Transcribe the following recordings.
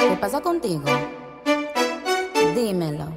¿Qué pasa contigo? Dímelo.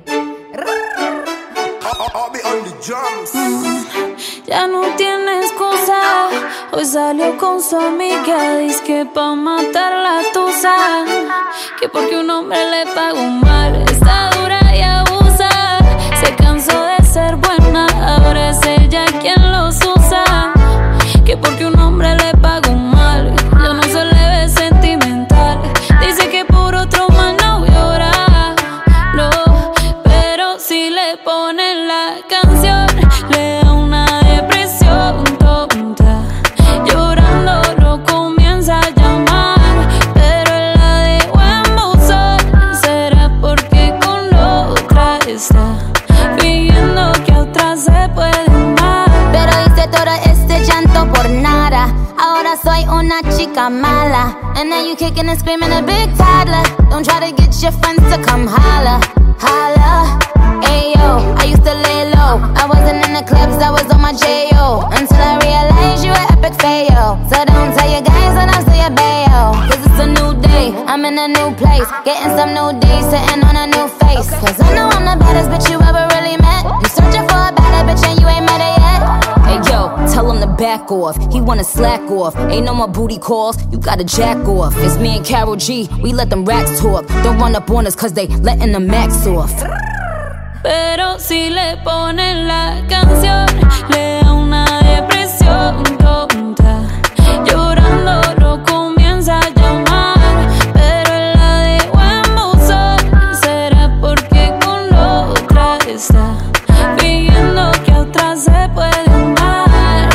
Ya no tiene excusa. Hoy salió con su amiga, dizque pa' matar la tusa. Que porque un hombre le pagó mal, está dura y abusa. Se cansó de ser buena, ahora es ella quien los usa. Que porque un hombre le pagó mal, yo no se le ve sentimental. Dice que por otro más no llora, no. Pero si le ponen la canción, le da una depresión tonta. Llorando lo comienza a llamar, pero él la dejó en buzón. Será porque con otra está fingiendo que a otra se puede amar. Pero hice todo este llanto por nada. Ahora soy una chica mala. And now you kicking and screaming a big toddler. Don't try to get your friends to come holla, holla. Ayo, I used to lay low. I wasn't in the clubs, I was on my J.O. Until I realized you were epic fail. So don't tell your guys that I'm still your bayo. Cause it's a new day, I'm in a new place. Getting some new days, sitting on a new face. Cause I know I'm the baddest bitch you ever really met. You searching for a better bitch and you ain't met her yet. Hey yo, tell him to back off. He wanna slack off. Ain't no more booty calls, you gotta jack off. It's me and Karol G, we let them racks talk. Don't run up on us cause they letting the max off. Pero si le ponen la canción, le da una depresión tonta. Llorando lo comienza a llamar, pero él la dejó en buzón. Será porque con otra está fingiendo que a otra se puede amar.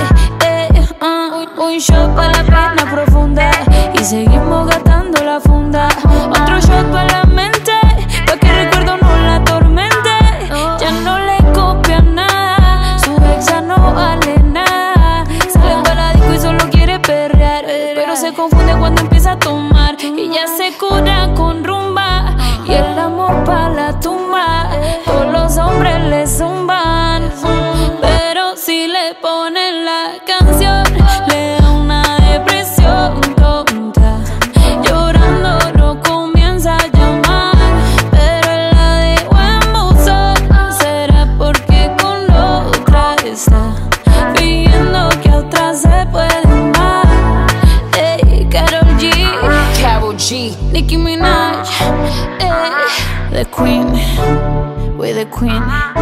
Un shot para la pena profunda y seguimos gastando la funda. Otro shot para la mente, pa' que el recuerdo no la atormente. Ya no le copia nada, su ex ya no vale nada. Sale para la disco y solo quiere perrear, pero se confunde cuando empieza a tomar. Y ya se cura con rumba y el amor pa' la tumba. Todos los hombres le zumban, pero si le ponen la canción, le da una depresión tonta. Llorando lo comienza a llamar, pero él la dejó en buzón. Será porque con otra está fingiendo que a otra se puede amar. Hey, Karol G, Nicki Minaj, hey, the queen, we're the queen.